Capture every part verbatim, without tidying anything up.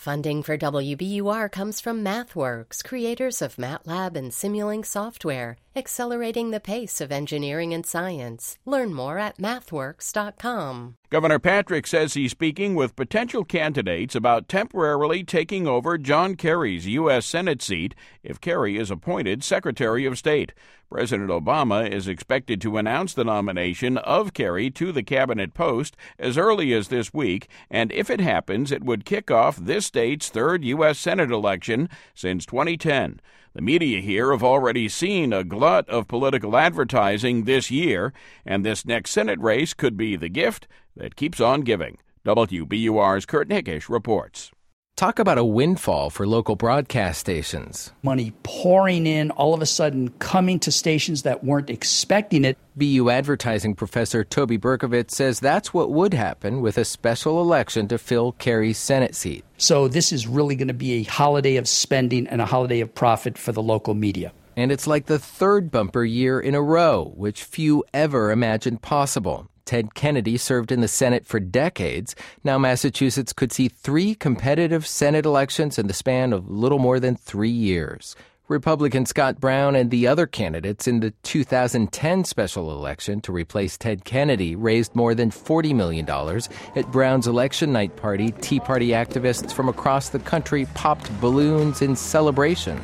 Funding for W B U R comes from MathWorks, creators of MATLAB and Simulink software, accelerating the pace of engineering and science. Learn more at mathworks dot com. Governor Patrick says he's speaking with potential candidates about temporarily taking over John Kerry's U S Senate seat if Kerry is appointed Secretary of State. President Obama is expected to announce the nomination of Kerry to the cabinet post as early as this week, and if it happens, it would kick off this state's third U S Senate election since twenty ten. The media here have already seen a glut of political advertising this year, and this next Senate race could be the gift that keeps on giving. W B U R's Kurt Nickisch reports. Talk about a windfall for local broadcast stations. Money pouring in, all of a sudden coming to stations that weren't expecting it. B U advertising professor Toby Berkovitz says that's what would happen with a special election to fill Kerry's Senate seat. So this is really going to be a holiday of spending and a holiday of profit for the local media. And it's like the third bumper year in a row, which few ever imagined possible. Ted Kennedy served in the Senate for decades. Now Massachusetts could see three competitive Senate elections in the span of little more than three years. Republican Scott Brown and the other candidates in the two thousand ten special election to replace Ted Kennedy raised more than forty million dollars. At Brown's election night party, Tea Party activists from across the country popped balloons in celebration.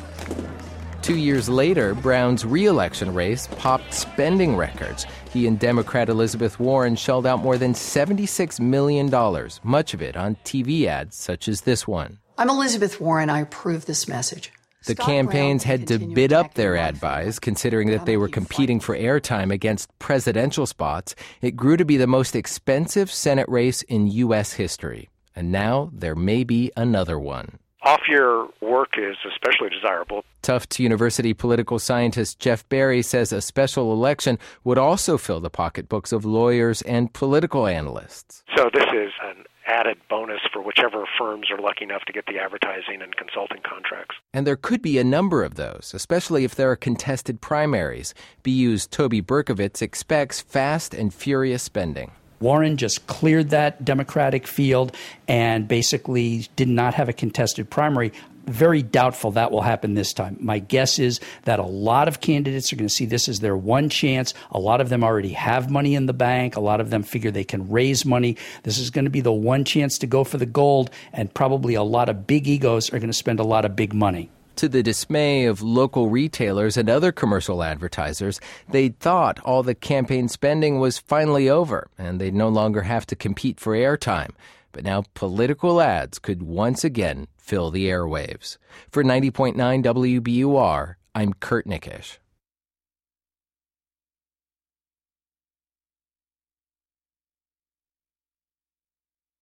Two years later, Brown's re-election race popped spending records. He and Democrat Elizabeth Warren shelled out more than seventy-six million dollars, much of it on T V ads such as this one. I'm Elizabeth Warren. I approve this message. The campaigns had to bid up their ad buys, considering that they were competing for airtime against presidential spots. It grew to be the most expensive Senate race in U S history. And now there may be another one. Off-year work is especially desirable. Tufts University political scientist Jeff Berry says a special election would also fill the pocketbooks of lawyers and political analysts. So this is an added bonus for whichever firms are lucky enough to get the advertising and consulting contracts. And there could be a number of those, especially if there are contested primaries. B U's Toby Berkovitz expects fast and furious spending. Warren just cleared that Democratic field and basically did not have a contested primary. Very doubtful that will happen this time. My guess is that a lot of candidates are going to see this as their one chance. A lot of them already have money in the bank. A lot of them figure they can raise money. This is going to be the one chance to go for the gold, and probably a lot of big egos are going to spend a lot of big money. To the dismay of local retailers and other commercial advertisers, they'd thought all the campaign spending was finally over and they'd no longer have to compete for airtime. But now political ads could once again fill the airwaves. For ninety point nine W B U R, I'm Kurt Nickisch.